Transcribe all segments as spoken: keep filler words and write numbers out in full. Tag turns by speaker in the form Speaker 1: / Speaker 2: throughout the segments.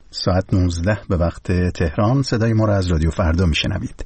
Speaker 1: ساعت نوزده به وقت تهران. صدای ما را از رادیو فردا میشنوید.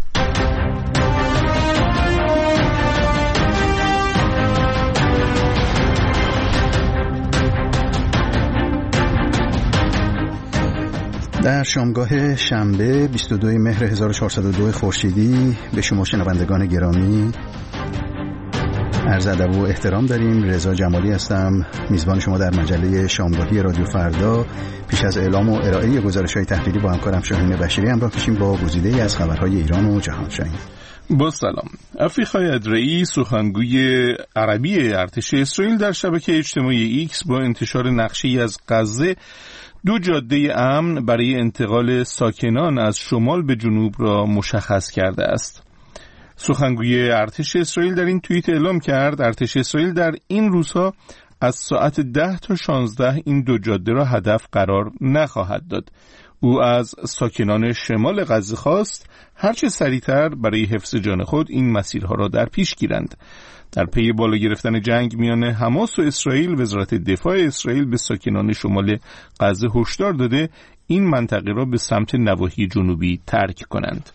Speaker 1: در شامگاه شنبه بیست و دوم مهر هزار و چهارصد و دو خورشیدی به شما شنوندگان گرامی عرض ادب و احترام داریم. رضا جمالی هستم، میزبان شما در مجله شامگاهی رادیو فردا. پیش از اعلام و ارائه گزارش‌های تحلیلی با همکارم شاهین بشیری همراه میشیم با گزیده‌ای از خبرهای ایران و جهان. شاهین.
Speaker 2: با سلام. افریقای ادرعی، سخنگوی عربی ارتش اسرائیل، در شبکه اجتماعی ایکس با انتشار نقشه‌ای از غزه، دو جاده امن برای انتقال ساکنان از شمال به جنوب را مشخص کرده است. سخنگوی ارتش اسرائیل در این توییت اعلام کرد ارتش اسرائیل در این روزها از ساعت ده تا شانزده این دو جاده را هدف قرار نخواهد داد. او از ساکنان شمال غزه خواست هرچه سریعتر برای حفظ جان خود این مسیرها را در پیش گیرند. در پی بالا گرفتن جنگ میان حماس و اسرائیل، وزارت دفاع اسرائیل به ساکنان شمال غزه هشدار داده این منطقه را به سمت نواحی جنوبی ترک کنند.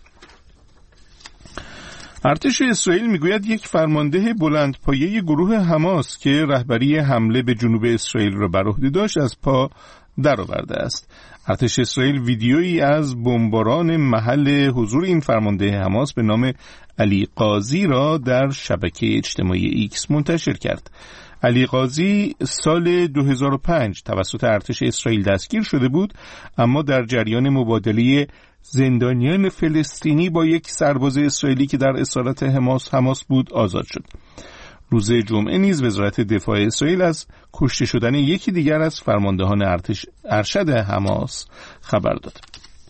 Speaker 2: ارتش اسرائیل میگوید یک فرمانده بلندپایه گروه حماس که رهبری حمله به جنوب اسرائیل را بر عهده داشت از پا درآورده است. ارتش اسرائیل ویدیویی از بمباران محل حضور این فرمانده حماس به نام علی قاضی را در شبکه اجتماعی ایکس منتشر کرد. علی قاضی سال دو هزار و پنج توسط ارتش اسرائیل دستگیر شده بود، اما در جریان مبادله زندانیان فلسطینی با یک سرباز اسرائیلی که در اسارت حماس حماس بود آزاد شد. روز جمعه نیز وزارت دفاع اسرائیل از کشته شدن یکی دیگر از فرماندهان ارتش ارشد حماس خبر داد.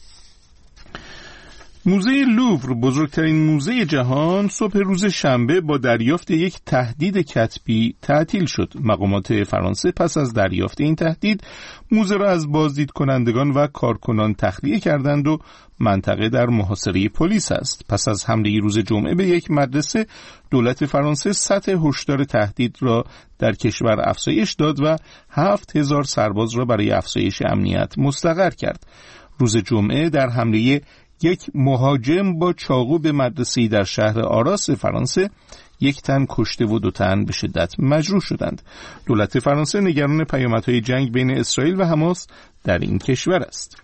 Speaker 2: موزه لوور، بزرگترین موزه جهان، صبح روز شنبه با دریافت یک تهدید کتبی تعطیل شد. مقامات فرانسه پس از دریافت این تهدید موزه را از بازدید کنندگان و کارکنان تخلیه کردند و منطقه در محاصره پلیس است. پس از حمله روز جمعه به یک مدرسه، دولت فرانسه سطح هشدار تهدید را در کشور افزایش داد و هفت هزار سرباز را برای افزایش امنیت مستقر کرد. روز جمعه در حمله یک مهاجم با چاقو به مدرسه‌ای در شهر آراس فرانسه، یک تن کشته و دو تن به شدت مجروح شدند. دولت فرانسه نگران پیامدهای جنگ بین اسرائیل و حماس در این کشور است.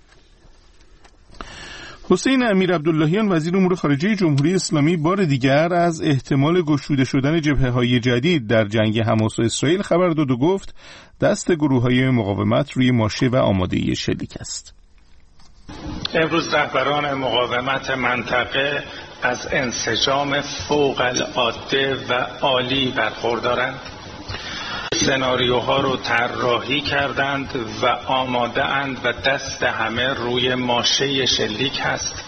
Speaker 2: حسین امیر عبداللهیان، وزیر امور خارجه جمهوری اسلامی، بار دیگر از احتمال گشوده شدن جبهه‌های جدید در جنگ حماس و اسرائیل خبر داد و گفت دست گروه‌های مقاومت روی ماشه و آماده شلیک است.
Speaker 3: امروز رهبران مقاومت منطقه از انسجام فوق العاده و عالی برخوردارند. سناریوها رو طراحی کردند و آماده اند و دست همه روی ماشه شلیک هست.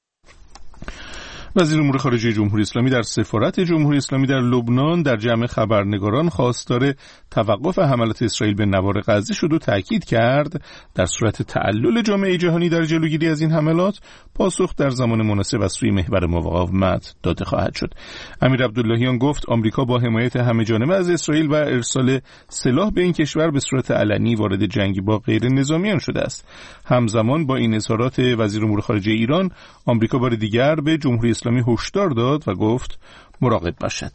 Speaker 2: وزیر امور خارجه جمهوری اسلامی در سفارت جمهوری اسلامی در لبنان در جمع خبرنگاران خواستار توقف حملات اسرائیل به نوار غزه شد و تاکید کرد در صورت تعلل جامعه جهانی در جلوگیری از این حملات پاسخ در زمان مناسب از سوی محور مقاومت داده خواهد شد. امیر عبداللهیان گفت آمریکا با حمایت همه‌جانبه از اسرائیل و ارسال سلاح به این کشور به صورت علنی وارد جنگی با غیر نظامیان شده است. همزمان با این اظهارات وزیر امور خارجه ایران، آمریکا بار دیگر به جمهوری اسلامی هشدار داد و گفت مراقب باشد.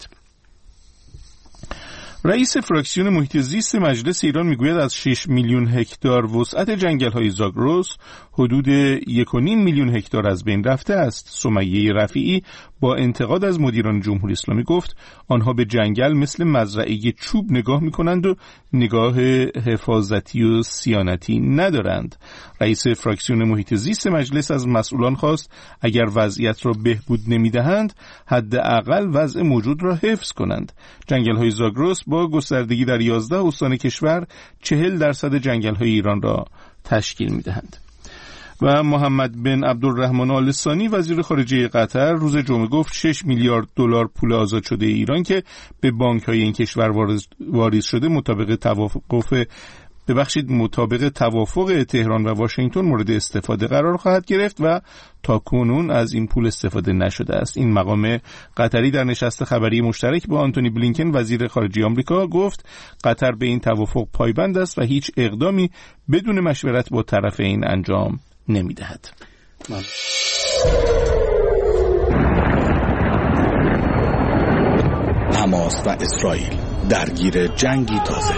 Speaker 2: رئیس فراکسیون محیط زیست مجلس ایران میگوید از شش میلیون هکتار وسعت جنگل‌های زاگرس حدود یک و نیم میلیون هکتار از بین رفته است. سمیه رفیعی با انتقاد از مدیران جمهوری اسلامی گفت آنها به جنگل مثل مزرعه چوب نگاه می‌کنند و نگاه حفاظتی و صیانتی ندارند. رئیس فراکسیون محیط زیست مجلس از مسئولان خواست اگر وضعیت را بهبود نمی‌دهند حداقل وضع موجود را حفظ کنند. جنگل‌های زاگرس با گستردگی در یازده استان کشور چهل درصد جنگل‌های ایران را تشکیل می‌دهند. و محمد بن عبدالرحمن آل ثانی، وزیر خارجه قطر، روز جمعه گفت شش میلیارد دلار پول آزاد شده ایران که به بانک‌های این کشور واریز شده مطابق توافق ببخشید مطابق توافق تهران و واشنگتن مورد استفاده قرار خواهد گرفت و تاکنون از این پول استفاده نشده است. این مقام قطری در نشست خبری مشترک با آنتونی بلینکن وزیر خارجه آمریکا گفت قطر به این توافق پایبند است و هیچ اقدامی بدون مشورت با طرفین انجام نمی‌دهد.
Speaker 4: حماس و اسرائیل درگیر جنگی تازه.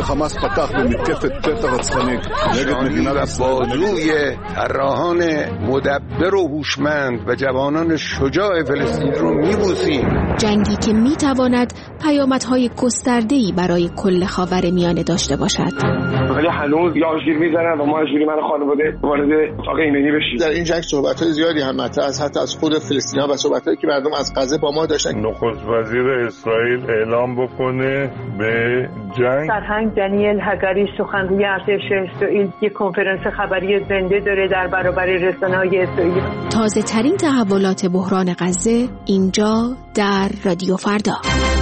Speaker 5: بازوی طراحان مدبر و هوشمند و جوانان شجاع فلسطین رو می‌بوسیم.
Speaker 6: جنگی که می‌تواند پیامدهای گسترده‌ای برای کل خاورمیانه داشته باشد.
Speaker 7: ولی هنوز یا آژیر می‌زنن و ما آژیری من خانواده وارد اتاق ایمنی بشیم.
Speaker 8: در این جنگ صحبت‌های زیادی هم مطرح است، حتی از خود فلسطینی‌ها و صحبت‌هایی که مردم از غزه با ما داشتن.
Speaker 9: نخست وزیر اسرائیل اعلام بکنه به جنگ.
Speaker 10: سرهنگ دانیل هگاری سخنگوی ارتش اسرائیل یک کنفرانس خبری زنده داره در برابر رسانه‌های اسرائیل.
Speaker 6: تازه ترین تحولات بحران غزه اینجا در رادیو فردا.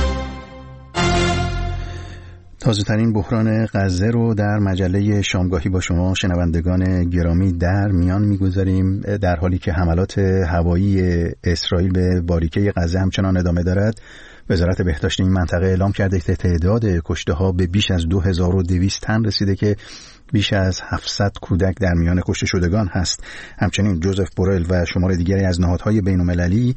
Speaker 1: تازه ترین بحران غزه رو در مجله شامگاهی با شما شنوندگان گرامی در میان میگذاریم، در حالی که حملات هوایی اسرائیل به باریکه غزه همچنان ادامه دارد. وزارت بهداشت این منطقه اعلام کرده که تعداد کشته ها به بیش از دو هزار و دویست تن رسیده که بیش از هفتصد کودک در میان کشته شدگان هست. همچنین جوزف بورل و شمار دیگری از نهادهای بین‌المللی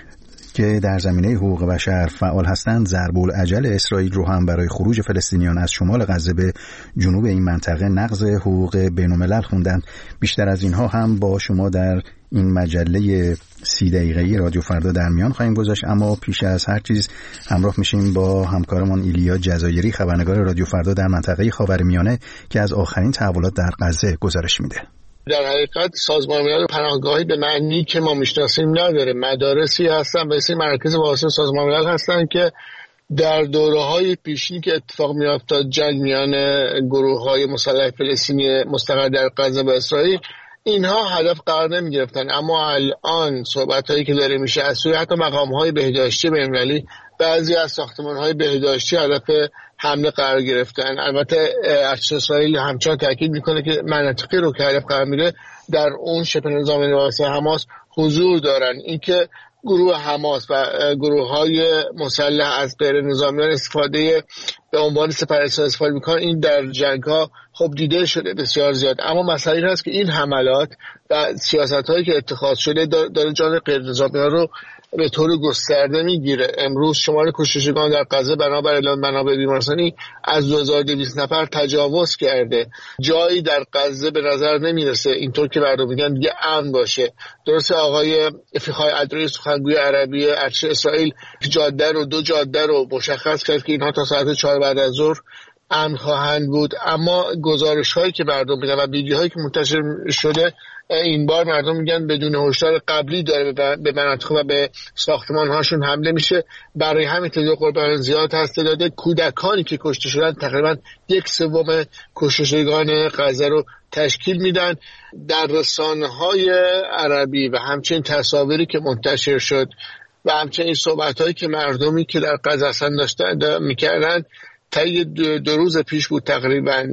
Speaker 1: که در زمینه حقوق بشر فعال هستند ضرب العجل اسرائیل رو هم برای خروج فلسطینیان از شمال غزه به جنوب این منطقه نقض حقوق بین‌الملل خوندند. بیشتر از اینها هم با شما در این مجله سی دقیقه‌ای رادیو فردا در میان خواهیم گذاشت، اما پیش از هر چیز همراه میشیم با همکارمان ایلیا جزایری خبرنگار رادیو فردا در منطقه خاورمیانه که از آخرین تحولات در غزه گزارش میده.
Speaker 8: در حقیقت سازمان ملل پناهگاهی به معنی که ما میشناسیم نداره. مدارسی هستن و این مراکز واسه سازمان ملل هستن که در دوره‌های پیشین که اتفاق میافتاد جنگ میان گروه‌های مسلح فلسطینی مستقر در غزه و اسرائیل، اینها هدف قرار نمی‌گرفتن. اما الان صحبت‌هایی که داره میشه از سوی حتی مقام‌های بهداشتی بین‌المللی، بعضی از ساختمان‌های بهداشتی هدف حمله قرار گرفتن. البته ارتش اسرائیل همچنان تاکید میکنه که مناطقی رو که هدف قرار میره در اون شبه نظام واسه حماس حضور دارن. اینکه گروه حماس و گروه‌های مسلح از غیر نظامیان استفاده به عنوان سپاهیان استفاده میکنن، این در جنگ‌ها خب دیده شده بسیار زیاد. اما مسئله این هست که این حملات و سیاست‌هایی که اتخاذ شده داره جان غیر نظامیان رو به طور گسترده میگیره. امروز شمار کشتشگان در غزه بنابر اعلام منابع بیمارستانی از دو هزار و دویست نفر تجاوز کرده. جایی در غزه به نظر نمیرسه اینطور که مردم میگن دیگه امن باشه. درسته آقای افیخای ادری سخنگوی عربی ارتش اسرائیل جاده رو دو جاده رو مشخص کرد که اینها تا ساعت چهار بعد از ظهر امن خواهند بود، اما گزارش هایی که مردم میگن و ویدیوهایی که منتشر شده این بار مردم میگن بدون هشدار قبلی داره به مناطق و به ساختمان هاشون حمله میشه. برای همین تعداد قربانیان زیاد هست. تعداد کودکانی که کشته شدن تقریبا یک سوم کشته شدگان غزه رو تشکیل میدن. در رسانه‌های عربی و همچنین تصاویری که منتشر شد و همچنین صحبت‌هایی که مردمی که در غزه هستن داشتن میکردن، طی دو روز پیش بود تقریبا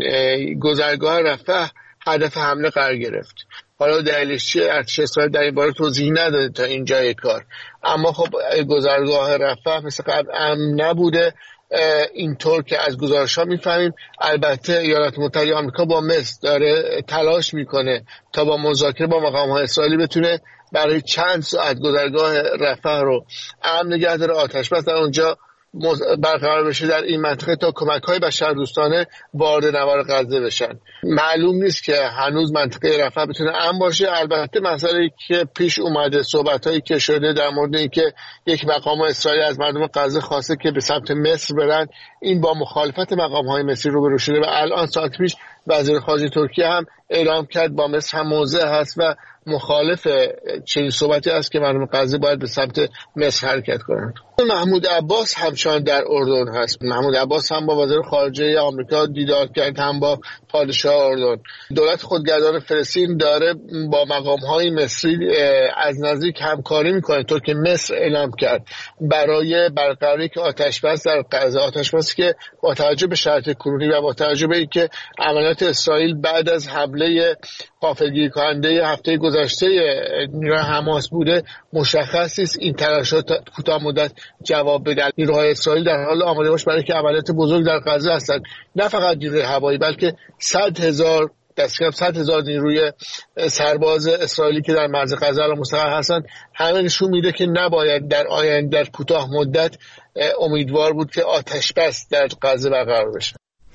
Speaker 8: گذرگاه رفح هدف حمله قرار گرفت. حالا دلیلش چیه؟ ارتش اسرائیل در این باره توضیح نداده تا اینجای کار. اما خب گذرگاه رفح مثل قبل امن نبوده، اینطور که از گزارش‌ها می‌فهمیم. البته ایالات متحده آمریکا با مصر داره تلاش میکنه تا با مذاکره با مقام‌های اسرائیلی بتونه برای چند ساعت گذرگاه رفح رو امن نگه داره، آتش بس در اونجا برقرار بشه در این منطقه تا کمک‌های بشردوستانه وارد نوار غزه بشن. معلوم نیست که هنوز منطقه رفح بتونه امن باشه. البته مسئله که پیش اومده، صحبت‌هایی که شده در مورد اینکه یک مقام اسرائیلی از مردم غزه خواسته که به سمت مصر برن، این با مخالفت مقام‌های مصری روبرو شده و الان ساعت پیش وزیر خارجه ترکیه هم اعلام کرد با مصر هم موضع هست و مخالف چنین صحبتی است که مردم غزه باید به سمت مصر حرکت کنند. محمود عباس همچنان در اردن هست. محمود عباس هم با وزیر خارجه آمریکا دیدار کرد، هم با پادشاه اردن. دولت خودگردان فلسطین داره با مقام‌های مصری از نزدیک همکاری میکنه، طور که مصر اعلام کرد برای برقراری که آتش‌بس در غزه، آتش‌بسی که با توجه به شرایط کنونی و با توجه به اینکه عملیات اسرائیل بعد از حمله غافلگیر کننده هفته گذشته نیروهای حماس بوده، مشخص است این تلاشات کوتاه مدت جواب بده. نیروهای اسرائیل در حال آماده باش برای که عملیات بزرگ در غزه هستند، نه فقط نیروی هوایی بلکه صد هزار دست کم صد هزار نیروی سرباز اسرائیلی که در مرز غزه الان مستقر هستند. همه نشون میده که نباید در آینده در کوتاه مدت امیدوار بود که آتش بس در غزه برقرار بشه.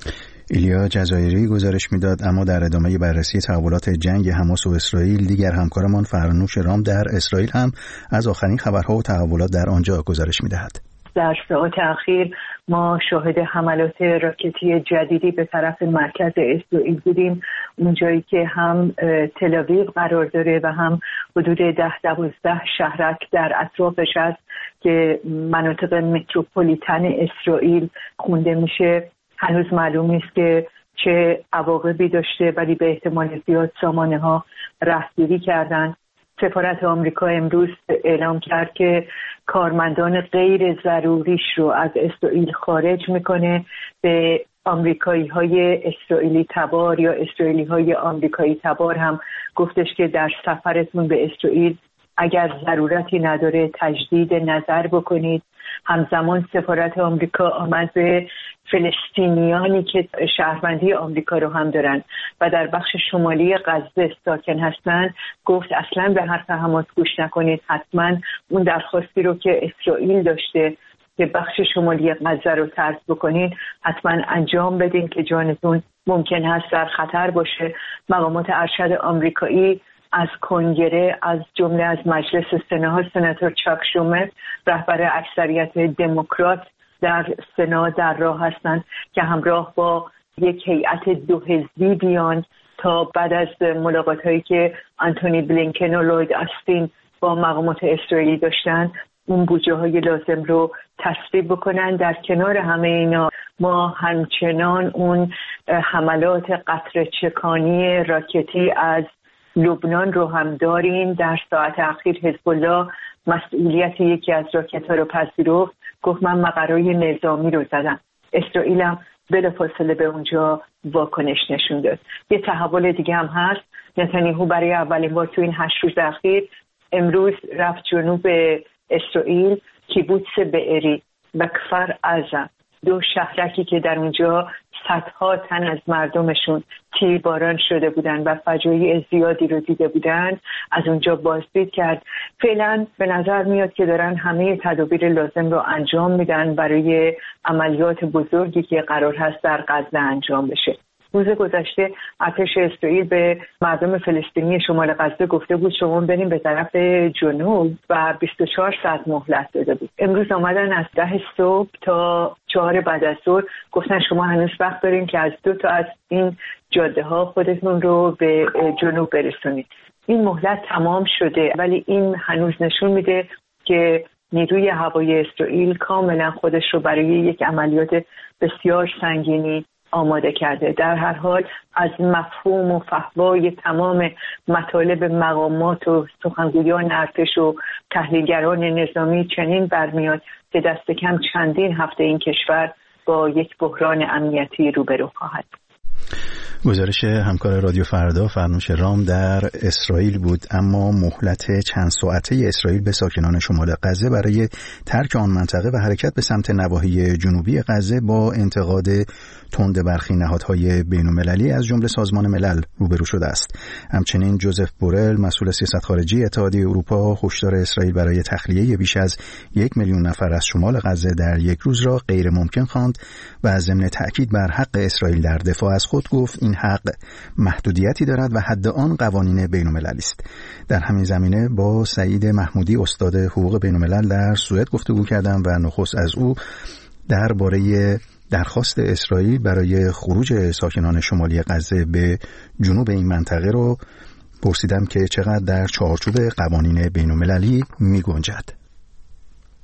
Speaker 1: ایلیا جزایری گزارش میداد. اما در ادامه بررسی تحولات جنگ حماس و اسرائیل، دیگر همکارمان فرنوش رام در اسرائیل هم از آخرین خبرها و تحولات در آنجا گزارش میدهد.
Speaker 10: در ساعات اخیر ما شاهد حملات راکتی جدیدی به طرف مرکز اسرائیل بودیم، اونجایی که هم تل آویو قرار داره و هم حدود ده دوازده شهرک در اطرافش هست که مناطق متروپولیتن اسرائیل خونده میشه. هنوز معلوم نیست که چه عواقبی داشته، ولی به احتمال زیاد سامانه ها رهگیری کردن. سفارت آمریکا امروز اعلام کرد که کارمندان غیر ضروریش رو از اسرائیل خارج میکنه. به آمریکایی های اسرائیلی تبار یا اسرائیلی های آمریکایی تبار هم گفتش که در سفرتون به اسرائیل اگر ضرورتی نداره تجدید نظر بکنید. همزمان سفارت آمریکا آمد به فلسطینیانی که شهروندی آمریکا رو هم دارن و در بخش شمالی غزه ساکن هستن گفت اصلا به حرف حماس گوش نکنید، حتما اون درخواستی رو که اسرائیل داشته که بخش شمالی غزه رو ترک بکنید حتما انجام بدین که جانتون ممکن هست در خطر باشه. مقامات ارشد آمریکایی از کنگره، از جمله از مجلس سنا، سناتور چاک شومر رهبر اکثریت دموکرات در سنا در راه هستند که همراه با یک هیئت دو حزبی بیان تا بعد از ملاقات هایی که آنتونی بلینکن و لوید آستین با مقامات اسرائیلی داشتن اون بودجه های لازم رو تصویب بکنن. در کنار همه اینا ما همچنان اون حملات قطره چکانی راکتی از لبنان رو هم داریم. در ساعت اخیر حزب الله مسئولیت یکی از راکت ها رو پذیرفت، گفت من مقرای نظامی رو زدم. اسرائیل هم بلافاصله به اونجا واکنش نشون داد. یه تحول دیگه هم هست. نتانیاهو برای اولین بار تو این هشت روز اخیر امروز رفت جنوب اسرائیل، کیبوتس بئری و کفر عزه، دو شهرکی که در اونجا صدها تن از مردمشون تیرباران شده بودن و فجایع زیادی رو دیده بودن، از اونجا بازدید کرد. فعلا به نظر میاد که دارن همه تدابیر لازم رو انجام میدن برای عملیات بزرگی که قرار هست در غزه انجام بشه. روز گذشته ارتش اسرائیل به مردم فلسطینی شمال غزه گفته بود شما بریم به طرف جنوب و بیست و چهار ساعت مهلت داده بود. امروز آمدن از ده صبح تا چهار بعد از ظهر گفتن شما هنوز وقت دارین که از دو تا از این جاده ها خودتون رو به جنوب برسونید. این مهلت تمام شده، ولی این هنوز نشون میده که نیروی هوایی اسرائیل کاملا خودش رو برای یک عملیات بسیار سنگینی آماده کرده. در هر حال از مفهوم و فحوای تمام مطالب مقامات و سخنگویان ارتش و تحلیلگران نظامی چنین برمیاد که دست کم چندین هفته این کشور با یک بحران امنیتی روبرو خواهد.
Speaker 1: گزارش همکار رادیو فردا فرنوش رام در اسرائیل بود. اما مهلت چند ساعته اسرائیل به ساکنان شمال غزه برای ترک آن منطقه و حرکت به سمت نواحی جنوبی غزه با انتقاد تند برخی نهادهای بین‌المللی از جمله سازمان ملل روبرو شده است. همچنین جوزف بورل مسئول سیاست خارجی اتحادیه اروپا هشدار اسرائیل برای تخلیه بیش از یک میلیون نفر از شمال غزه در یک روز را غیر ممکن خواند و ضمن تأکید بر حق اسرائیل در دفاع از خود گفت این حق محدودیتی دارد و حد آن قوانین بین‌المللی است. در همین زمینه با سعید محمودی استاد حقوق بین‌الملل در سوئد گفتگو کردم و نخست از او درباره درخواست اسرائیل برای خروج ساکنان شمالی غزه به جنوب این منطقه رو پرسیدم که چقدر در چارچوب قوانین بین‌المللی می گنجد.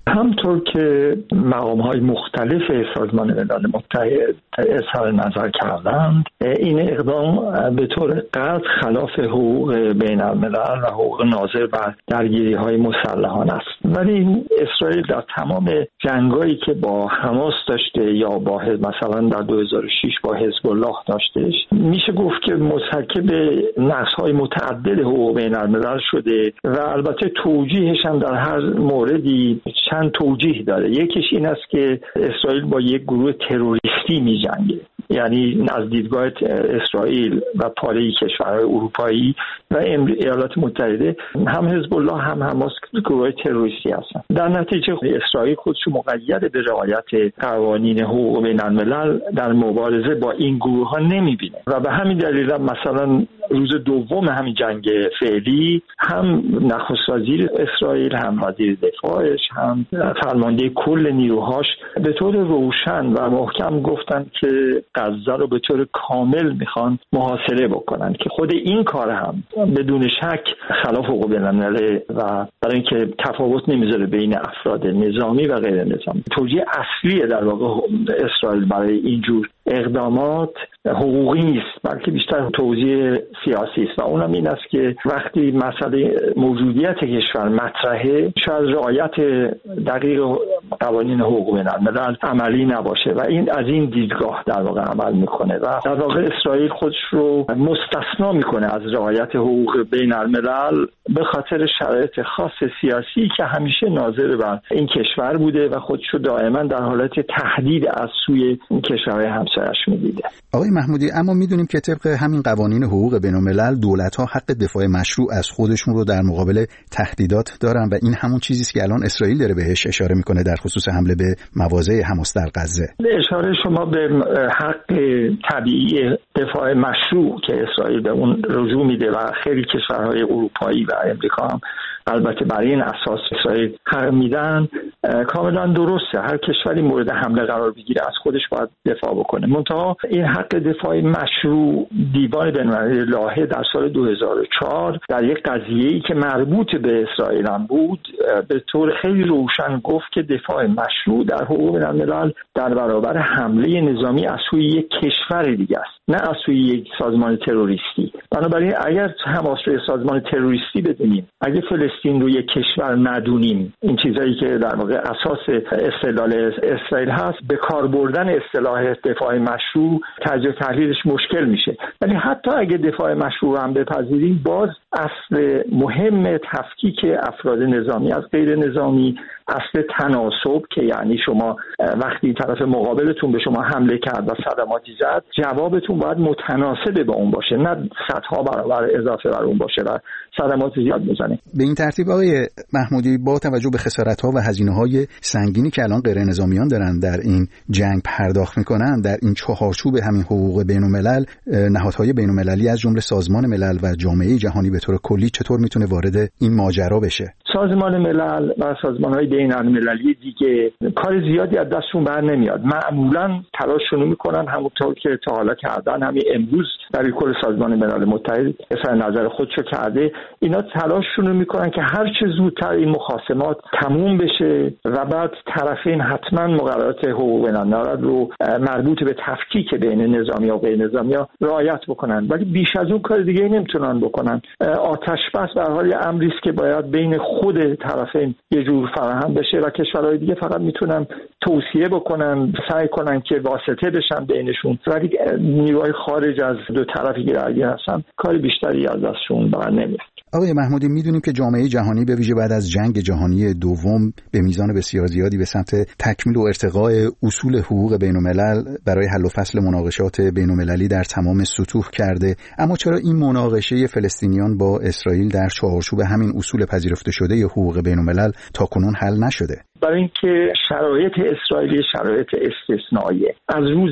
Speaker 11: همطور که مقام‌های مختلف سازمان ملل متحد اظهار نظر کردند، این اقدام به طور قطع خلاف حقوق بین الملل و حقوق ناظر بر درگیری‌های مسلحانه است. ولی اسرائیل در تمام جنگایی که با حماس داشته یا با مثلا در دو هزار و شش با حزب الله داشتهش، میشه گفت که مرتکب نقض‌های متعدد حقوق بین الملل شده و البته توجیهش هم در هر موردی چند توجیه داره. یکیش این است که اسرائیل با یک گروه تروریستی می‌جنگه، یعنی از دیدگاه اسرائیل و پاره کشورهای اروپایی و ایالات متحده هم حزب الله هم حماس گروه تروریستی هستند. در نتیجه اسرائیل خودش مقید به رعایت قوانین حقوق بین الملل در مبارزه با این گروه ها نمیبینه و به همین دلیل هم مثلا روز دوم همین جنگ فعلی هم نخست وزیر اسرائیل، هم وزیر دفاعش، هم فرمانده کل نیروهاش به طور روشن و محکم گفتن که غزه رو به طور کامل میخوان محاصره بکنن که خود این کار هم بدون شک خلاف حقوق بین الملل و برای اینکه تفاوت نمیذاره بین افراد نظامی و غیر نظامی. توجیه اصلی در واقع اسرائیل برای اینجور اقدامات حقوقی نیست، بلکه بیشتر توجیه سیاسی است و اونم این است که وقتی مسئله موجودیت کشور مطرحه، شاید رعایت دقیق قوانین حقوق بین الملل عملی نباشه و این از این دیدگاه در واقع عمل میکنه و در واقع اسرائیل خودش رو مستثنا میکنه از رعایت حقوق بین الملل به خاطر شرایط خاص سیاسی که همیشه ناظر بر این کشور بوده و خودش رو دائما در حالت تهدید از سوی این کشورهای همسایه‌اش میدیده.
Speaker 1: آقای محمودی، اما میدونیم که طبق همین قوانین حقوق بین الملل دولت‌ها حق دفاع مشروع از خودشون رو در مقابل تهدیدات دارن و این همون چیزی است که الان اسرائیل داره بهش اشاره میکنه در خصوص حمله به مواضع حماس در غزه.
Speaker 11: اشاره شما به حق طبیعی دفاع مشروع که اسرائیل به اون رجوع میده و خیلی کشورهای اروپایی و امریکا هم البته برای این اساس اسرائیل حق میدن، کاملا درسته. هر کشوری مورد حمله قرار بگیره از خودش باید دفاع بکنه. منتها این حق دفاع مشروع دیوان بین‌المللی لاهه در سال دو هزار و چهار در یک قضیه‌ای که مربوط به اسرائیل هم بود به طور خیلی روشن گفت که دفاع مشروع در حقوق بین‌الملل در برابر حمله نظامی از سوی یک کشور دیگه است، نه از سوی یک سازمان تروریستی. بنابراین اگر حماس رو سازمان تروریستی بدونیم، اگه فلسطین رو یک کشور ندونیم، این چیزایی که در واقع اساس استدلال اسرائیل هست، به کار بردن اصطلاح دفاع مشروع تجزیه و تحلیلش مشکل میشه. ولی حتی اگه دفاع مشروع هم بپذیریم، باز اصل مهم تفکیک افراد نظامی از غیر نظامی، اصل تناسب که یعنی شما وقتی طرف مقابلتون به شما حمله کرد و صدماتی زد، جوابتون باید متناسب با اون باشه، نه صدها برابر اضافه بر اون باشه و صدمات زیاد بزنه.
Speaker 1: به این ترتیب آقای محمودی، با توجه به خسارت‌ها و هزینه‌های سنگینی که الان غیر نظامیان دارن در این جنگ پرداخت میکنن، در این چهارچوب همین حقوق بین‌الملل، نهادهای بین‌المللی از جمله سازمان ملل و جامعه جهانی به طور کلی چطور میتونه وارد این ماجرا بشه؟
Speaker 11: سازمان ملل و سازمان‌های بین‌المللی دیگه کار زیادی از دستشون بر نمیاد. معمولاً تلاششون میکنن همونطور که تا حالا کردن، همین امروز در کل سازمان ملل متحد اظهار نظر خودشو کرده، اینا تلاششون میکنن که هر چه زودتر این مخاصمات تموم بشه و بعد طرفین حتما مقررات حقوق بین‌الملل رو مربوط به تفکیک بین نظامی و غیر نظامی رعایت بکنن. ولی بیش از اون کار دیگه نمیتونن بکنن. آتش بس به حال امری است که باید بین خود طرفین یه جور فراهم بشه و کشورهای دیگه فقط میتونن توصیه بکنن، سعی کنن که واسطه بشن بینشون، ولی نیروهای خارج از دو طرفی که درگیر هستن کار بیشتری از دستشون بر نمیاد.
Speaker 1: آقای محمودی، میدونیم که جامعه جهانی به ویژه بعد از جنگ جهانی دوم به میزان بسیار زیادی به سمت تکمیل و ارتقاء اصول حقوق بین‌الملل برای حل و فصل مناقشات بین‌المللی در تمام سطوح کرده، اما چرا این مناقشه فلسطینیان با اسرائیل در چارچوب همین اصول پذیرفته شده حقوق بین‌الملل تاکنون حل نشده؟
Speaker 11: برای اینکه شرایط اسرائیلی شرایط استثنائیه. از روز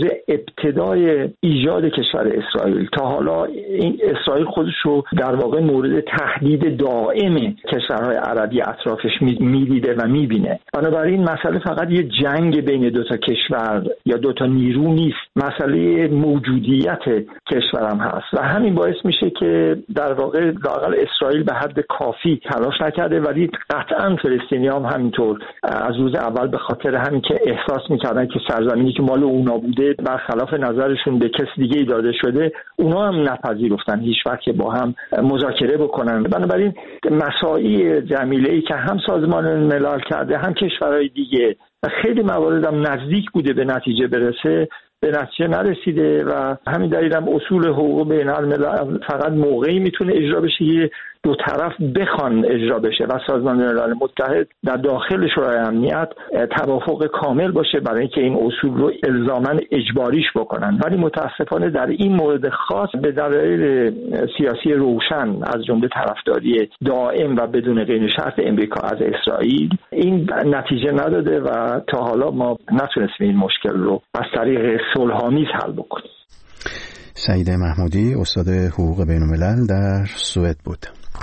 Speaker 11: ابتدای ایجاد کشور اسرائیل تا حالا این اسرائیل خودش رو در واقع مورد تهدید دائم کشورهای عربی اطرافش میدیده و میبینه. بنابراین مسئله فقط یه جنگ بین دو تا کشور یا دو تا نیرو نیست، مسئله موجودیت کشورم هست و همین باعث میشه که در واقع لااقل اسرائیل به حد کافی تلاش نکرده، ولی قطعا فلسطینیان هم همینطور از روز اول به خاطر همین که احساس میکردن که سرزمینی که مال اونا بوده برخلاف نظرشون به کس دیگه داده شده، اونا هم نپذیرفتن هیچ وقت که با هم مذاکره بکنن. بنابراین مساعی جمیله‌ای که هم سازمان ملل کرده هم کشورهای دیگه خیلی مواردم نزدیک بوده به نتیجه برسه، به نتیجه نرسیده و همین دلیل هم اصول حقوق بین الملل فقط موقعی میتونه اجرا بشه که دو طرف بخوان اجرا بشه و سازمان ملل متحد در داخل شورای امنیت توافق کامل باشه برای اینکه این اصول رو الزاما اجباریش بکنن. ولی متاسفانه در این مورد خاص به دلایل سیاسی روشن از جمله طرفداری دائم و بدون قید شرط امریکا از اسرائیل این نتیجه نداده و تا حالا ما نتونستیم این مشکل رو از طریق صلح‌آمیز حل بکنیم.
Speaker 1: سعید محمودی، استاد حقوق بین الملل در سوئد بود.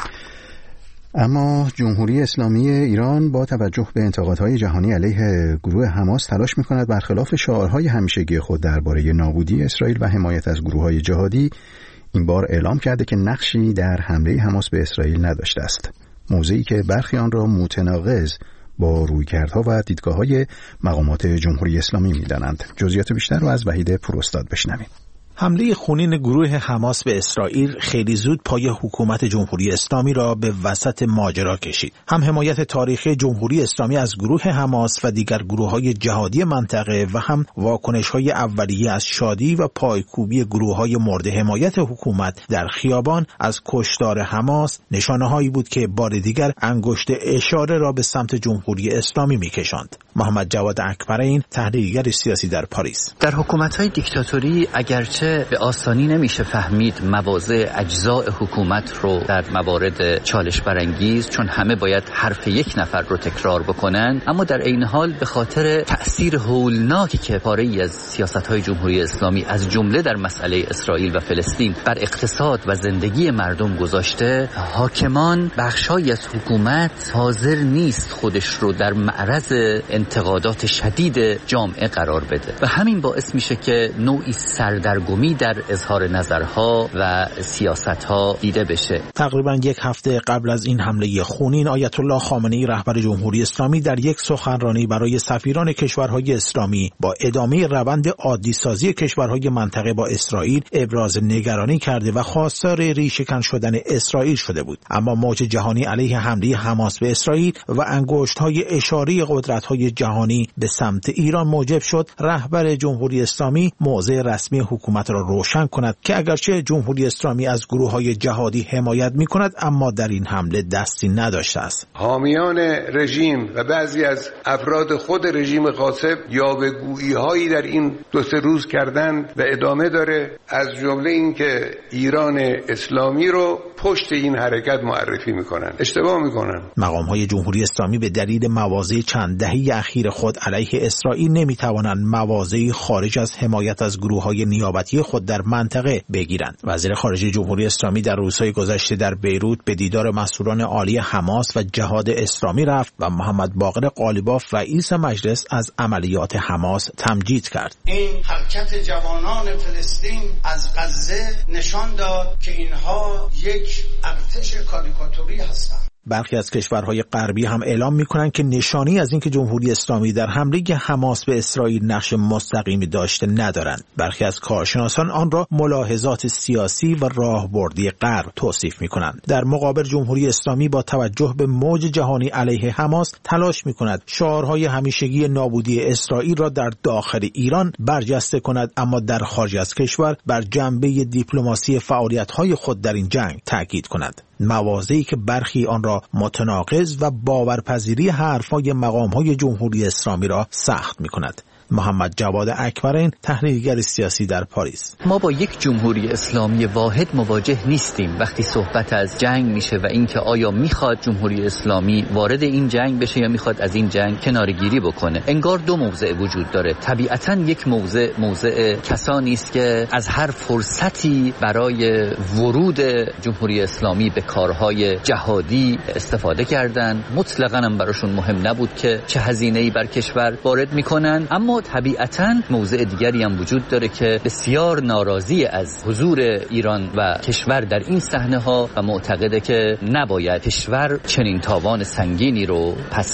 Speaker 1: اما جمهوری اسلامی ایران با توجه به انتقادهای جهانی علیه گروه حماس تلاش می‌کند برخلاف شعارهای همیشگی خود درباره نابودی اسرائیل و حمایت از گروه‌های جهادی این بار اعلام کرده که نقشی در حمله حماس به اسرائیل نداشته است، موضعی که برخی آن را متناقض با رویکردها و دیدگاه‌های مقامات جمهوری اسلامی می‌دانند. جزئیات بیشتر رو از وحید پوراستاد بشنویم.
Speaker 12: حمله خونین گروه حماس به اسرائیل خیلی زود پای حکومت جمهوری اسلامی را به وسط ماجرا کشید. هم حمایت تاریخی جمهوری اسلامی از گروه حماس و دیگر گروه‌های جهادی منطقه و هم واکنش‌های اولیه از شادی و پایکوبی گروه‌های مورد حمایت حکومت در خیابان از کشتار حماس نشانه‌هایی بود که بار دیگر انگشت اشاره را به سمت جمهوری اسلامی می‌کشاند. محمد جواد اکبرین، تحلیلگر سیاسی در پاریس:
Speaker 13: در حکومت‌های دیکتاتوری اگرچه به آسانی نمیشه فهمید مواضع اجزاء حکومت رو در موارد چالش برانگیز، چون همه باید حرف یک نفر رو تکرار بکنن، اما در این حال به خاطر تأثیر هولناکی که پاره‌ای از سیاست‌های جمهوری اسلامی از جمله در مسئله اسرائیل و فلسطین بر اقتصاد و زندگی مردم گذاشته، حاکمان بخشایی از حکومت حاضر نیست خودش رو در معرض انتقادات شدید جامعه قرار بده و همین باعث میشه که نوعی سردرگمی در اظهار نظرها و سیاستها دیده بشه.
Speaker 12: تقریبا یک هفته قبل از این حمله خونین، آیت الله خامنه‌ای رهبر جمهوری اسلامی در یک سخنرانی برای سفیران کشورهای اسلامی با ادامه روند عادی سازی کشورهای منطقه با اسرائیل ابراز نگرانی کرده و خواستار ریشه‌کن شدن اسرائیل شده بود. اما موج جهانی علیه حمله حماس به اسرائیل و انگشت‌های اشاری قدرت‌های جهانی به سمت ایران موجب شد رهبر جمهوری اسلامی موضع رسمی حکومت را روشن کند که اگرچه جمهوری اسلامی از گروه‌های جهادی حمایت می‌کند اما در این حمله دستی نداشته است.
Speaker 5: حامیان رژیم و بعضی از افراد خود رژیم غاصب یاوه‌گویی‌هایی در این دو سه روز کردند و ادامه داره، از جمله این که ایران اسلامی رو پشت این حرکت معرفی می‌کنن. اشتباه می‌کنن.
Speaker 12: مقام‌های جمهوری اسلامی به دلیل مواضع چند دهه اخیر خود علیه اسرائیل نمی‌توانند مواضعی خارج از حمایت از گروه‌های نیابتی خود در منطقه بگیرند. وزیر خارجه جمهوری اسلامی در روزهای گذشته در بیروت به دیدار مسئولان عالی حماس و جهاد اسلامی رفت و محمد باقر قالیباف رئیس مجلس از عملیات حماس تمجید کرد.
Speaker 14: این حرکت جوانان فلسطین از غزه نشان داد که اینها یک ارتش کاریکاتوری هستند.
Speaker 12: برخی از کشورهای غربی هم اعلام می‌کنند که نشانی از اینکه جمهوری اسلامی در حمله حماس به اسرائیل نقش مستقیمی داشته ندارند. برخی از کارشناسان آن را ملاحظات سیاسی و راهبردی غرب توصیف می‌کنند. در مقابل جمهوری اسلامی با توجه به موج جهانی علیه حماس تلاش می‌کند شعارهای همیشگی نابودی اسرائیل را در داخل ایران برجسته کند، اما در خارج از کشور بر جنبه دیپلماسی فعالیت‌های خود در این جنگ تاکید کند. مواضعی که برخی آن را متناقض و باورپذیری حرفای مقام‌های جمهوری اسلامی را سخت می‌کند. محمد جواد اکبرین، تحلیلگر سیاسی در پاریس:
Speaker 13: ما با یک جمهوری اسلامی واحد مواجه نیستیم وقتی صحبت از جنگ میشه و اینکه آیا میخواد جمهوری اسلامی وارد این جنگ بشه یا میخواد از این جنگ کناره‌گیری بکنه. انگار دو موضع وجود داره. طبیعتاً یک موضع موضع کسانی است که از هر فرصتی برای ورود جمهوری اسلامی به کارهای جهادی استفاده کردن. مطلقاً هم براشون مهم نبود که چه هزینه‌ای بر کشور وارد میکنن. اما طبیعتاً موضع دیگری هم وجود داره که بسیار ناراضی از حضور ایران و کشور در این صحنه ها و معتقده که نباید کشور چنین تاوان سنگینی رو پس بده.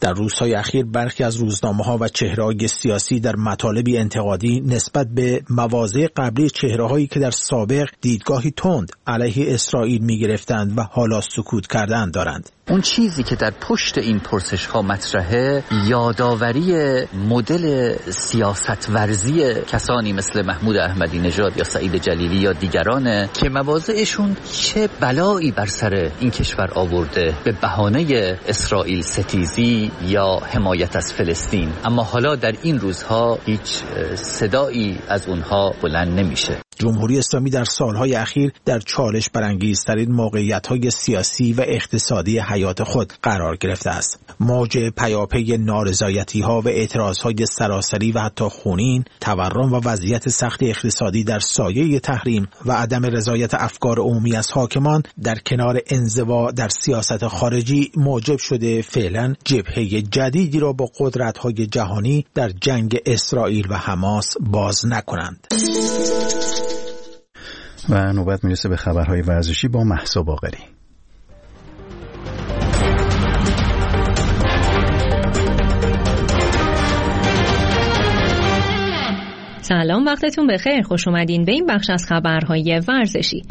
Speaker 12: در روزهای اخیر برخی از روزنامه‌ها و چهره‌های سیاسی در مطالبی انتقادی نسبت به مواضع قبلی چهره‌هایی که در سابق دیدگاهی تند علیه اسرائیل می‌گرفتند و حالا سکوت کردند دارند.
Speaker 13: اون چیزی که در پشت این پرسش ها مطرحه یادآوری مدل سیاست ورزی کسانی مثل محمود احمدی نژاد یا سعید جلیلی یا دیگرانه که مواضعشون چه بلایی بر سر این کشور آورده به بهانه اسرائیل ستیزی یا حمایت از فلسطین، اما حالا در این روزها هیچ صدایی از اونها بلند نمیشه.
Speaker 12: جمهوری اسلامی در سالهای اخیر در چالش برانگیزترین موقعیت‌های سیاسی و اقتصادی حیات خود قرار گرفته است. موج پیاپی نارضایتی‌ها و اعتراضهای سراسری و حتی خونین، تورم و وضعیت سخت اقتصادی در سایه تحریم و عدم رضایت افکار عمومی از حاکمان در کنار انزوا در سیاست خارجی موجب شده فعلا جبهه جدیدی را با قدرت‌های جهانی در جنگ اسرائیل و حماس باز نکنند.
Speaker 1: و نوبت میرسه به خبرهای ورزشی با مهسا باقری.
Speaker 15: سلام، وقتتون بخیر. خوش اومدین به این بخش از خبرهای ورزشی.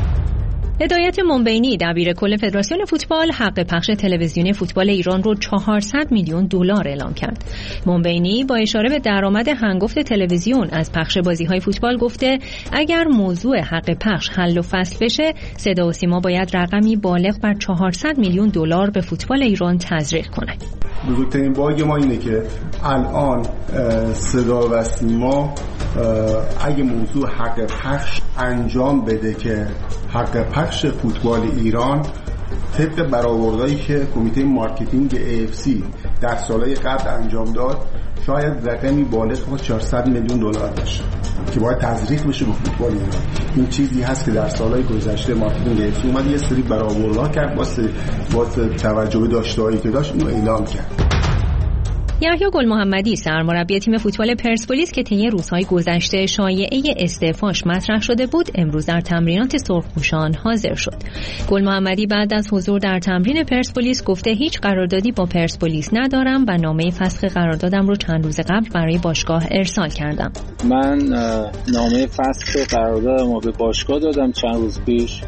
Speaker 15: هدایت منبینی دبیر کل فدراسیون فوتبال حق پخش تلویزیونی فوتبال ایران رو چهارصد میلیون دلار اعلام کرد. منبینی با اشاره به درآمد هنگفت تلویزیون از پخش بازی‌های فوتبال گفته اگر موضوع حق پخش حل و فصل بشه، صدا و سیما باید رقمی بالغ بر چهارصد میلیون دلار به فوتبال ایران تزریق کنه.
Speaker 16: بزرگترین باگ ما اینه که الان صدا و سیما اگه موضوع حق پخش انجام بده که حق پخش فوتبال ایران طبق برآوردهایی که کمیته مارکتینگ ای اف سی در سالهای قبل انجام داد شاید رقمی بالغ به چهارصد میلیون دلار باشه که باید تزریق بشه به فوتبال ایران. این چیزی هست که در سالهای گذشته مارکتینگ ای اف سی اومد یه سری برآوردها کرد واسه واسه توجه به داشته‌هایی که داشت اینو اعلام کرد.
Speaker 15: یحیی گل محمدی سرمربی تیم فوتبال پرسپولیس که طی روزهای گذشته شایعه استعفاش مطرح شده بود، امروز در تمرینات سرخپوشان حاضر شد. گل محمدی بعد از حضور در تمرین پرسپولیس گفته هیچ قراردادی با پرسپولیس ندارم و نامه فسخ قراردادم رو چند روز قبل برای باشگاه ارسال کردم.
Speaker 17: من نامه فسخ قراردادم رو به باشگاه دادم چند روز پیش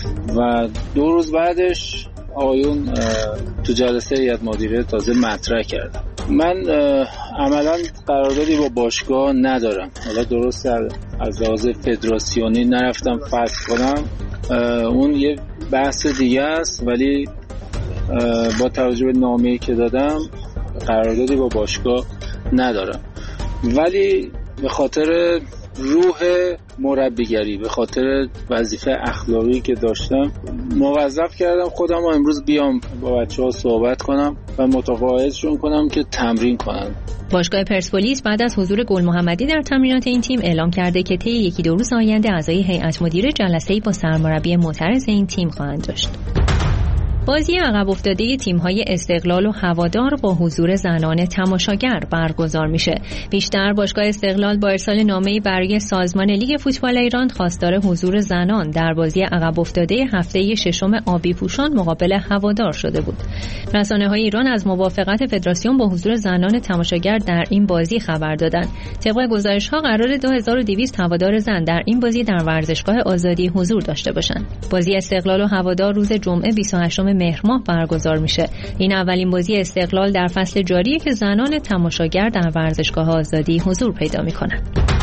Speaker 17: و دو روز بعدش آقایون تو جلسه هیئت مدیره تازه مطرح کردم. من عملا قراردادی با باشگاه ندارم. حالا درسته از لحاظ فدراسیونی نرفتم فسخ کنم، اون یه بحث دیگه است، ولی با توجه به نامه‌ای که دادم قراردادی با باشگاه ندارم. ولی به خاطر روح مربیگری، به خاطر وظیفه اخلاقی که داشتم موظف کردم خودم رو امروز بیام با بچه‌ها صحبت کنم و متقاعدشون کنم که تمرین کنن.
Speaker 15: باشگاه پرسپولیس بعد از حضور گل محمدی در تمرینات این تیم اعلام کرده که طی یکی دو روز آینده اعضای هیئت مدیره جلسه‌ای با سرمربی معترض این تیم خواهند داشت. بازی عقب افتاده تیم‌های استقلال و هوادار با حضور زنان تماشاگر برگزار میشه. بیشتر باشگاه استقلال با ارسال نامه‌ای برای سازمان لیگ فوتبال ایران خواستار حضور زنان در بازی عقب افتاده هفته ششم آبی پوشان مقابل هوادار شده بود. رسانه‌های ایران از موافقت فدراسیون با حضور زنان تماشاگر در این بازی خبر دادند. طبق گزارش‌ها قرار دو هزار و دویست هوادار زن در این بازی در ورزشگاه آزادی حضور داشته باشند. بازی استقلال و هوادار روز جمعه بیست و هشتم مهر ماه برگزار میشه. این اولین بازی استقلال در فصل جاریه که زنان تماشاگر در ورزشگاه آزادی حضور پیدا میکنن.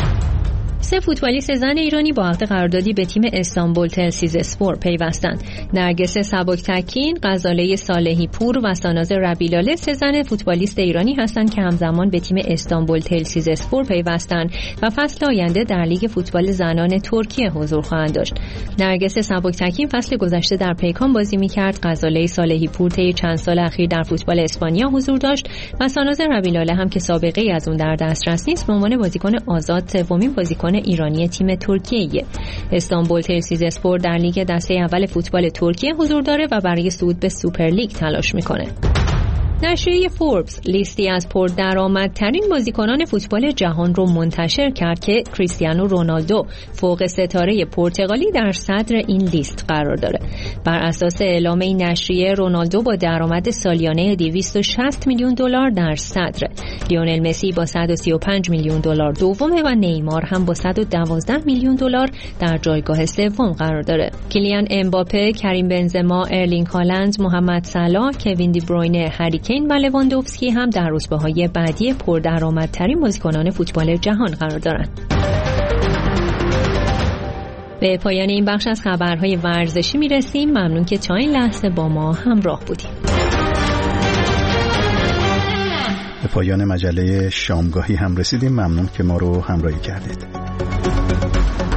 Speaker 15: سه فوتبالیست زن ایرانی با عقد قراردادی به تیم استانبول تلسیز اسپور پیوستند. نرگس سبکتکین، غزاله صالحی پور و ساناز ربیلاله سه زن فوتبالیست ایرانی هستند که همزمان به تیم استانبول تلسیز اسپور پیوستند و فصل آینده در لیگ فوتبال زنان ترکیه حضور خواهند داشت. نرگس سبکتکین فصل گذشته در پیکان بازی می‌کرد، غزاله صالحی پور طی چند سال اخیر در فوتبال اسپانیا حضور داشت و ساناز ربیلاله هم که سابقه‌ای از اون در دسترس نیست به عنوان بازیکن آزاد سومین بازیکن ایرانی تیم ترکیه. استانبول تلسیز اسپور در لیگ دسته اول فوتبال ترکیه حضور داره و برای صعود به سوپر لیگ تلاش میکنه. نشریه فوربس لیستی از پردرآمدترین بازیکنان فوتبال جهان رو منتشر کرد که کریستیانو رونالدو فوق ستاره پرتغالی در صدر این لیست قرار داره. بر اساس اعلام این نشریه رونالدو با درآمد سالیانه دویست و شصت میلیون دلار در صدر، لیونل مسی با صد و سی و پنج میلیون دلار دومه و نیمار هم با صد و دوازده میلیون دلار در جایگاه سوم قرار داره. کیلیان امباپه، کریم بنزما، ارلینگ هالند، محمد صلاح، کوین دی بروینه، هری کین و لواندوفسکی هم در رتبه‌های بعدی پردرآمدترین بازیکنان فوتبال جهان قرار دارند. به پایان این بخش از خبرهای ورزشی میرسیم. ممنون که تا این لحظه با ما همراه بودیم.
Speaker 1: به پایان مجله شامگاهی هم رسیدیم. ممنون که ما رو همراهی کردید.